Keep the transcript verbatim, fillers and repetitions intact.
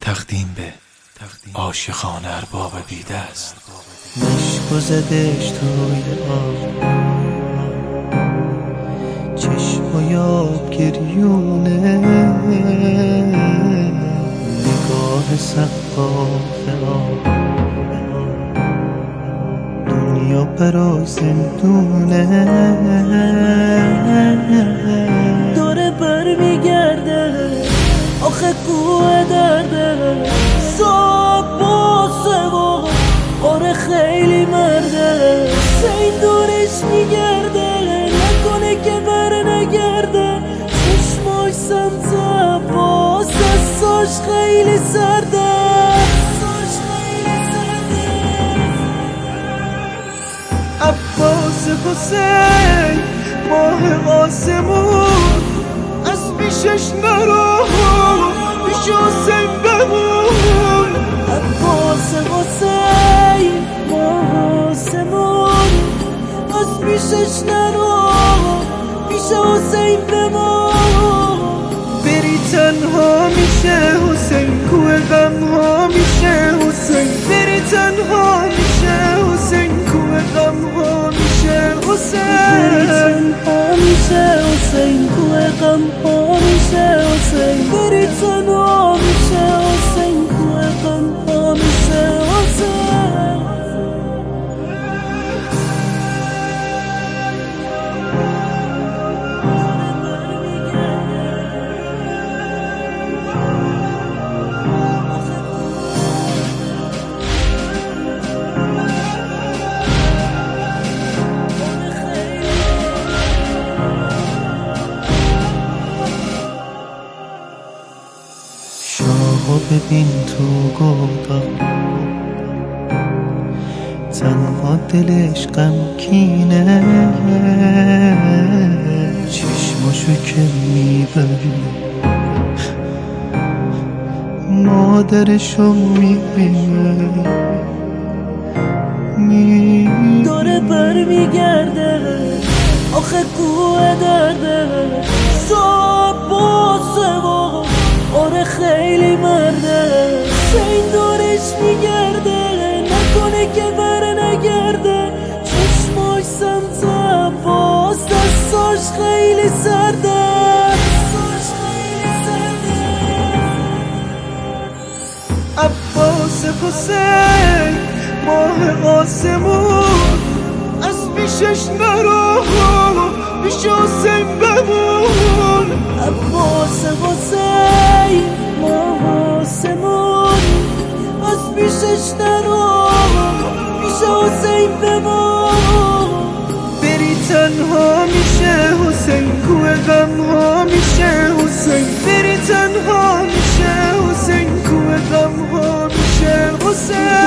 تقدیم به عاشقان ارباب بیدست. مشک و زدش توی آب، چشم و یاب گریونه، نگاه سقاف آب، دنیا برا زندونه. دوره بر میگرده آخه کوه درده، صاحب باسه و آره خیلی مرده. سین دورش میگرده نکنه که بر نگرده، چشماش سمت عباس، دستاش خیلی سرده. عباس حسین ماه آسمون، از پیشش نرو پیش حسین بمون. عباس حسین ماه آسمون، از پیشش نرو پیش حسین بمون. بری تنها میشه حسین، کوه غم ها میشه حسین. بری تنها میشه حسین، کوه غم ها میشه حسین. بری تنها میشه حسین، کوه غم ها میشه حسین. بری تنها میشه حسین، کوه غم ها میشه حسین. شاهو ببین تو گودال، تنها دلش غمگینه، چشماشو که میبرونه مادرشو میبینه. می دوره بر میگرده آخه کوه درده، صاحب باسه و آره خیلی مرده. سین دورش میگرده نکنه که بر نگرده، چشماش سمت عباس، دستاش خیلی سرده. عباس حسین ماه آسمون، از پیشش نرو پیش حسین بمون. عباس حسین ماه آسمون، از پیشش نرو پیش حسین بمون. بری تنها میشه حسین، کوه غم ها میشه حسین. بری تنها میشه حسین، کوه غم ها میشه حسین.